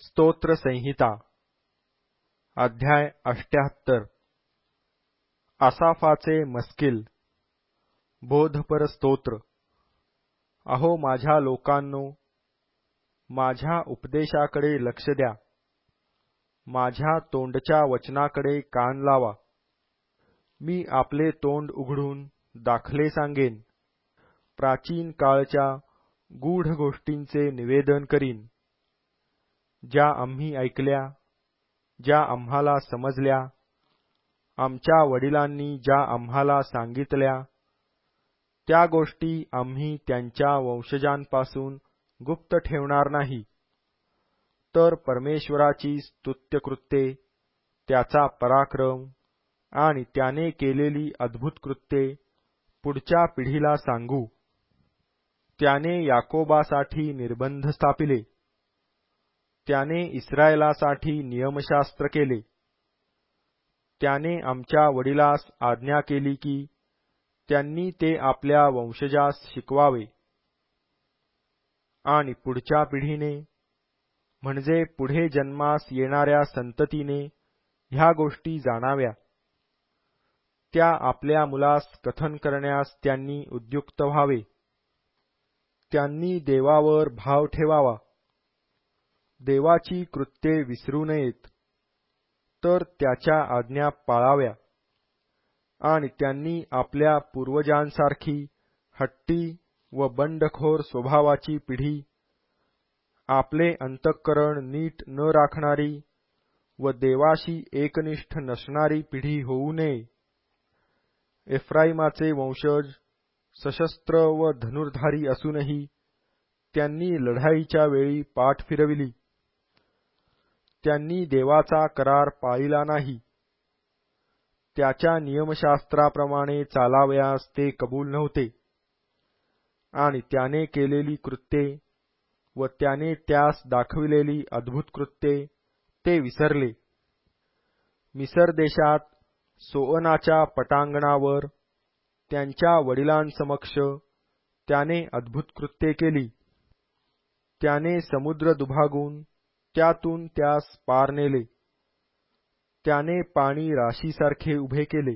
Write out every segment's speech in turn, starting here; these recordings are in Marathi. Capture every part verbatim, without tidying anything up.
स्तोत्र संहिता अध्याय अष्ट्याहत्तर आसाफाचे मस्किल बोधपर स्तोत्र। अहो माझ्या लोकांनो, माझ्या उपदेशाकडे लक्ष द्या, माझ्या तोंडच्या वचनाकडे कान लावा। मी आपले तोंड उघडून दाखले सांगेन, प्राचीन काळच्या गूढ गोष्टींचे निवेदन करीन, ज्या आम्ही ऐकल्या, ज्या आम्हाला समजल्या, आमच्या वडिलांनी ज्या आम्हाला सांगितल्या, त्या गोष्टी आम्ही त्यांच्या वंशजांपासून गुप्त ठेवणार नाही। तर परमेश्वराची स्तुत्यकृत्ये, त्याचा पराक्रम आणि त्याने केलेली अद्भुत कृत्ये पुढच्या पिढीला सांगू। त्याने याकोबासाठी निर्बंध स्थापिले, त्याने इस्रायेलासाठी नियमशास्त्र केले। त्याने आमच्या वडिलास आज्ञा केली की त्यांनी ते आपल्या वंशजास शिकवावे आणि पुढच्या पिढीने, म्हणजे पुढे जन्मास येणाऱ्या संततीने ह्या गोष्टी जाणाव्या। त्या आपल्या मुलास कथन करण्यास त्यांनी उद्युक्त व्हावे। त्यांनी देवावर भाव ठेवावा, देवाची कृत्ये विसरू नयेत, तर त्याच्या आज्ञा पाळाव्या। आणि त्यांनी आपल्या पूर्वजांसारखी हट्टी व बंडखोर स्वभावाची पिढी, आपले अंतःकरण नीट न राखणारी व देवाशी एकनिष्ठ नसणारी पिढी होऊ नये। एफ्राईमाचे वंशज सशस्त्र व धनुर्धारी असूनही त्यांनी लढाईच्या वेळी पाठ फिरविली। त्यांनी देवाचा करार पाळिला नाही, त्याच्या नियमशास्त्राप्रमाणे चालावयास ते कबूल नव्हते। आणि त्याने केलेली कृत्ये व त्याने त्यास दाखविलेली अद्भुत कृत्ये ते विसरले। मिसर देशात सोअनाच्या पटांगणावर त्यांच्या वडिलांसमक्ष त्याने अद्भुत कृत्ये केली। त्याने समुद्र दुभागून त्यातून त्यास पार नेले, त्याने पाणी राशीसारखे उभे केले।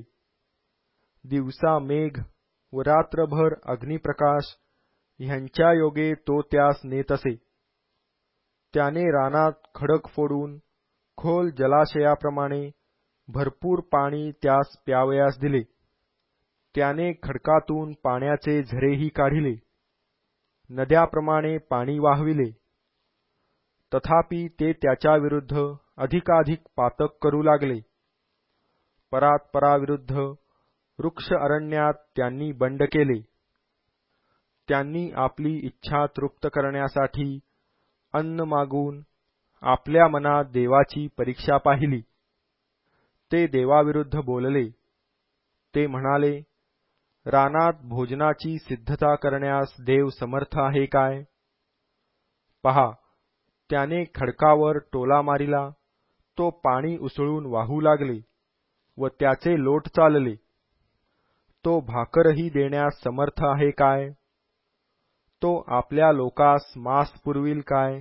दिवसा मेघ व रात्रभर अग्निप्रकाश ह्यांच्या योगे तो त्यास नेत असे। त्याने रानात खडक फोडून खोल जलाशयाप्रमाणे भरपूर पाणी त्यास प्यावयास दिले। त्याने खडकातून पाण्याचे झरेही काढिले, नद्याप्रमाणे पाणी वाहविले। तथापि ते त्याच्या विरुद्ध अधिकाधिक पातक करू लागले। परात्पराविरुद्ध वृक्ष अरण्यात त्यांनी बंड केले। त्यांनी आपली इच्छा तृप्त करण्यासाठी अन्न मागून आपल्या मनात देवाची परीक्षा पाहिली। ते देवाविरुद्ध बोलले, ते म्हणाले, रानात भोजनाची सिद्धता करण्यास देव समर्थ आहे काय? पहा, त्याने खडकावर टोला मारिला, तो पाणी उसळून वाहू लागले व त्याचे लोट चालले। तो भाकरही देण्यास समर्थ आहे काय? तो आपल्या लोकास मांस पुरविल काय?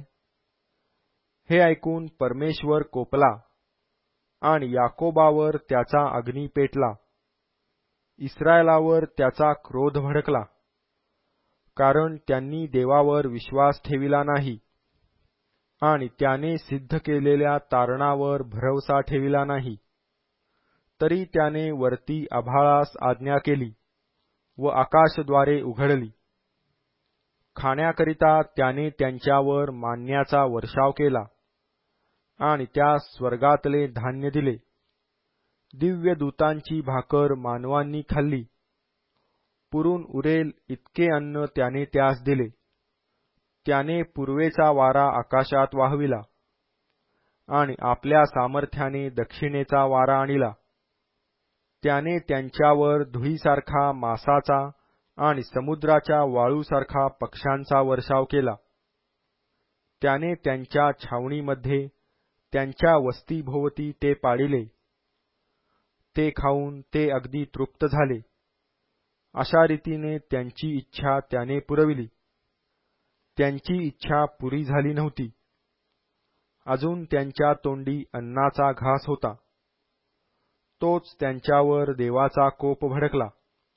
हे ऐकून परमेश्वर कोपला आणि याकोबावर त्याचा अग्नी पेटला, इस्रायेलावर त्याचा क्रोध भडकला, कारण त्यांनी देवावर विश्वास ठेविला नाही आणि त्याने सिद्ध केलेल्या तारणावर भरवसा ठेविला नाही। तरी त्याने वरती आभाळास आज्ञा केली व आकाशद्वारे उघडली। खाण्याकरिता त्याने त्यांच्यावर मान्याचा वर्षाव केला आणि त्या स्वर्गातले धान्य दिले। दिव्य दूतांची भाकर मानवांनी खाल्ली, पुरून उरेल इतके अन्न त्याने त्यास दिले। त्याने पूर्वेचा वारा आकाशात वाहविला आणि आपल्या सामर्थ्याने दक्षिणेचा वारा आणिला। त्याने त्यांच्यावर धुळीसारखा मासाचा आणि समुद्राच्या वाळूसारखा पक्ष्यांचा वर्षाव केला। त्याने त्यांच्या छावणीमध्ये त्यांच्या वस्तीभोवती ते पाडिले। ते खाऊन ते अगदी तृप्त झाले। अशा रीतीने त्यांची इच्छा त्याने पुरविली, त्यांची इच्छा पुरी झाली नव्हती। अजून त्यांच्या तोंडी अन्नाचा घास होता. तोच त्यांच्यावर देवाचा कोप भडकला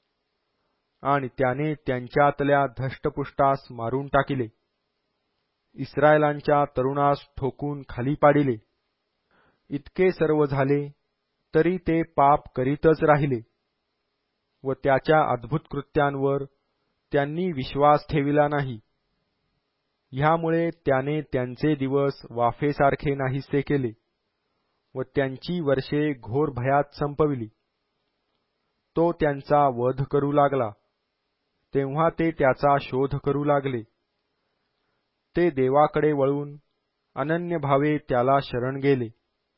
आणि त्याने त्यांच्यातल्या धष्टपुष्टास मारून टाकिले. इस्रायलांच्या तरुणास ठोकून खाली पाडिले. इतके सर्व झाले तरी ते पाप करीतच राहिले व त्याच्या अद्भुत कृत्यांवर त्यांनी विश्वास ठेविला नाही. ह्यामुळे त्याने त्यांचे दिवस वाफेसारखे नाहीसे केले व त्यांची वर्षे घोर भयात संपविली. तो त्यांचा वध करू लागला, तेव्हा ते त्याचा शोध करू लागले. ते देवाकडे वळून अनन्य भावे त्याला शरण गेले.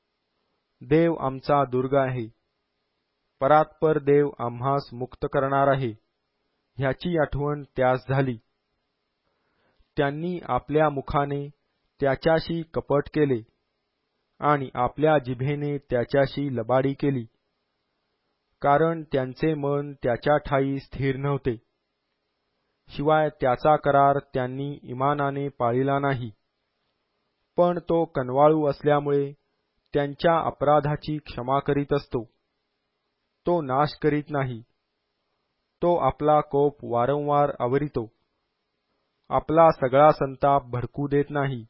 देव आमचा दुर्ग आहे, परात्पर देव आम्हास मुक्त करणार आहे, ह्याची आठवण त्यास झाली. त्यांनी आपल्या मुखाने त्याच्याशी कपट केले आणि आपल्या जिभेने त्याच्याशी लबाडी केली, कारण त्यांचे मन त्याच्या ठायी स्थिर नव्हते. शिवाय त्याचा करार त्यांनी इमानाने पाळिला नाही. पण तो कनवाळू असल्यामुळे त्यांच्या अपराधाची क्षमा करीत असतो. तो नाश करीत नाही. तो आपला कोप वारंवार आवरितो. आपला सगळा संताप भडकू देत नाही.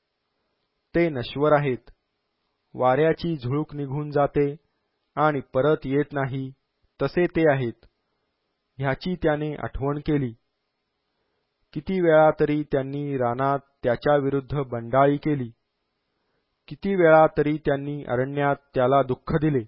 ते नश्वर आहेत. वाऱ्याची झुळूक निघून जाते आणि परत येत नाही, तसे ते आहेत. ह्याची त्याने आठवण केली. किती वेळा तरी त्यांनी रानात त्याच्याविरुद्ध बंडाळी केली. किती वेळा तरी त्यांनी अरण्यात त्याला दुःख दिले.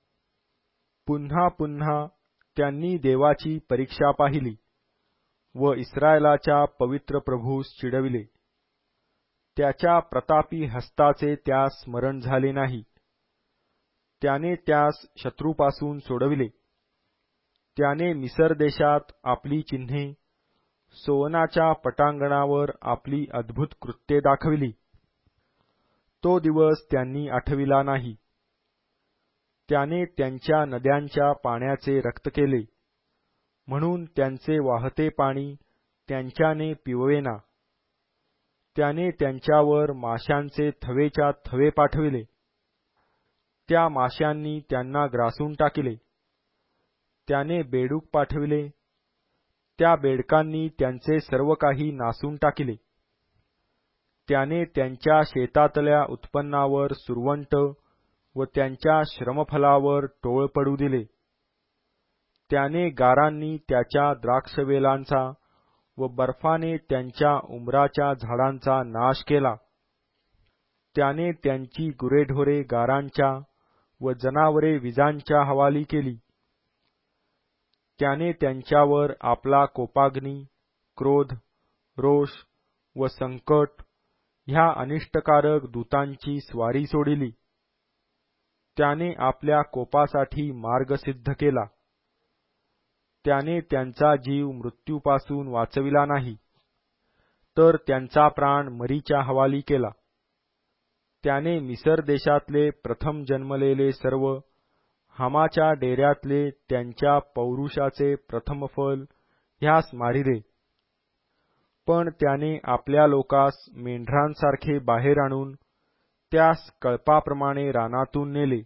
पुन्हा पुन्हा त्यांनी देवाची परीक्षा पाहिली व इस्रायलाच्या पवित्र प्रभूस चिडविले. त्याच्या प्रतापी हस्ताचे त्यास स्मरण झाले नाही. त्याने त्यास शत्रूपासून सोडविले. त्याने मिसर देशात आपली चिन्हे, सोवनाच्या पटांगणावर आपली अद्भुत कृत्ये दाखविली. तो दिवस त्यांनी आठविला नाही. त्याने त्यांच्या नद्यांच्या पाण्याचे रक्त केले, म्हणून त्यांचे वाहते पाणी त्यांच्याने पिववेना. त्याने त्यांच्यावर माशांचे थवेच्या थवे पाठविले. त्या माशांनी त्यांना ग्रासून टाकिले. त्याने बेडूक पाठविले. त्या बेडकांनी त्यांचे सर्व काही नासून टाकिले. त्याने त्यांच्या शेतातल्या उत्पन्नावर सुरवंट व त्यांच्या श्रमफलावर टोळ पडू दिले. त्याने गारांनी त्याच्या द्राक्षवेलांचा व बर्फाने त्यांच्या उमराच्या झाडांचा नाश केला. त्याने त्यांची गुरेढोरे गारांच्या व जनावरे विजांच्या हवाली केली. त्याने त्यांच्यावर आपला कोपाग्नी, क्रोध, रोष व संकट ह्या अनिष्टकारक दूतांची स्वारी सोडिली. त्याने आपल्या कोपासाठी मार्ग सिद्ध केला. त्याने त्यांचा जीव मृत्यूपासून वाचविला नाही, तर त्यांचा प्राण मरीच्या हवाली केला. त्याने मिसर देशातले प्रथम जन्मलेले सर्व, हामाच्या डेऱ्यातले त्यांच्या पौरुषाचे प्रथम फल ह्यास मारिले. पण त्याने आपल्या लोकास मेंढरांसारखे बाहेर आणून त्यास कळपाप्रमाणे रानातून नेले.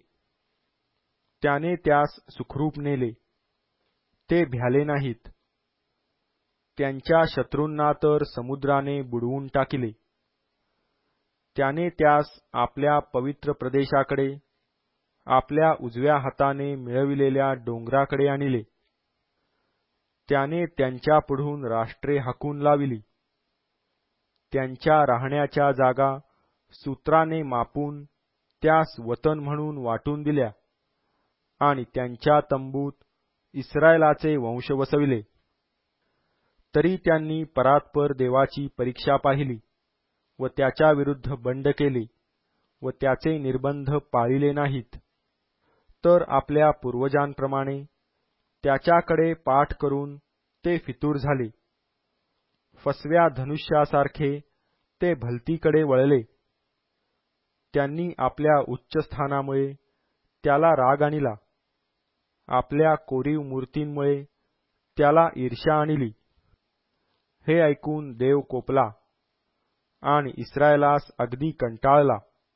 त्याने त्यास सुखरूप नेले. ते भ्याले नाहीत. त्यांच्या शत्रूंना तर समुद्राने बुडवून टाकिले. त्याने त्यास आपल्या पवित्र प्रदेशाकडे, आपल्या उजव्या हाताने मिळविलेल्या डोंगराकडे आणले. त्याने त्यांच्यापुढून राष्ट्रे हाकून लाविली. त्यांच्या राहण्याच्या जागा सूत्राने मापून त्यास वतन म्हणून वाटून दिल्या आणि त्यांच्या तंबूत इस्रायलाचे वंश वसविले. तरी त्यांनी परात्पर देवाची परीक्षा पाहिली व त्याच्या विरुद्ध बंड केले व त्याचे निर्बंध पाळिले नाहीत, तर आपल्या पूर्वजांप्रमाणे त्याच्याकडे पाठ करून ते फितूर झाले. फसव्या धनुष्यासारखे ते भलतीकडे वळले. त्यांनी आपल्या उच्च स्थानामुळे त्याला राग आणला. आपल्या कोरीव मूर्तींमुळे त्याला ईर्ष्या आणली. हे ऐकून देव कोपला आणि इस्रायलास अगदी कंटाळला.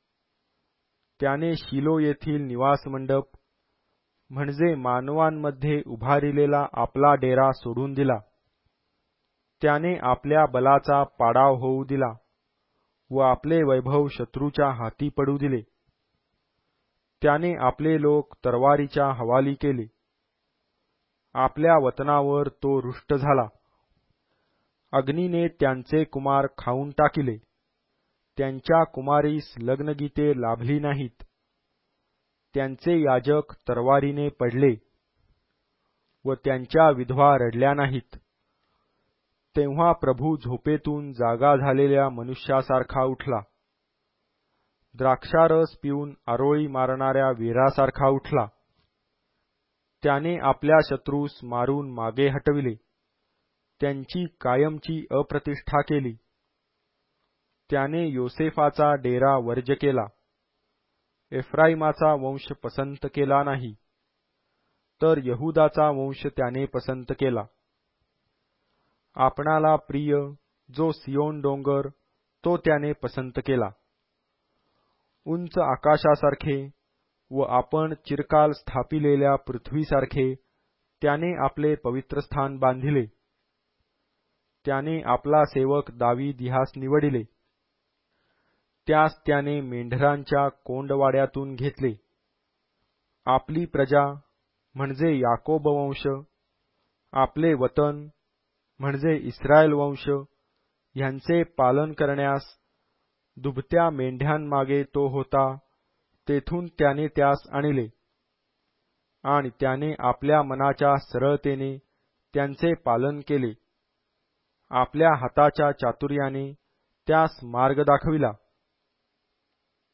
त्याने शिलो येथील निवासमंडप म्हणजे मानवांमध्ये उभारिलेला आपला डेरा सोडून दिला. त्याने आपल्या बलाचा पाडाव होऊ दिला व आपले वैभव शत्रूच्या हाती पडू दिले. त्याने आपले लोक तरवारीच्या हवाली केले. आपल्या वतनावर तो रुष्ट झाला. अग्नीने त्यांचे कुमार खाऊन टाकिले. त्यांच्या कुमारीस लग्नगीते लाभली नाहीत. त्यांचे याजक तरवारीने पडले व त्यांच्या विधवा रडल्या नाहीत. तेव्हा प्रभू झोपेतून जागा झालेल्या मनुष्यासारखा उठला. द्राक्षारस पिऊन आरोळी मारणाऱ्या वीरासारखा उठला. त्याने आपल्या शत्रूस मारून मागे हटविले. त्यांची कायमची अप्रतिष्ठा केली. त्याने योसेफाचा डेरा वर्ज केला. एफ्राईमाचा वंश पसंत केला नाही, तर यहूदाचा वंश त्याने पसंत केला. आपणाला प्रिय जो सियोन डोंगर तो त्याने पसंत केला. उंच आकाशासारखे व आपण चिरकाल स्थापिलेल्या पृथ्वीसारखे त्याने आपले पवित्रस्थान बांधिले. त्याने आपला सेवक दावीद ह्यास निवडिले. त्यास त्याने मेंढरांच्या कोंडवाड्यातून घेतले. आपली प्रजा म्हणजे याकोब वंश, आपले वतन म्हणजे इस्रायल वंश ह्यांचे पालन करण्यास दुभत्या मेंढ्यांमागे तो होता, तेथून त्याने त्यास आणले. आणि त्याने आपल्या मनाच्या सरळतेने त्यांचे पालन केले. आपल्या हाताच्या चातुर्याने त्यास मार्ग दाखविला.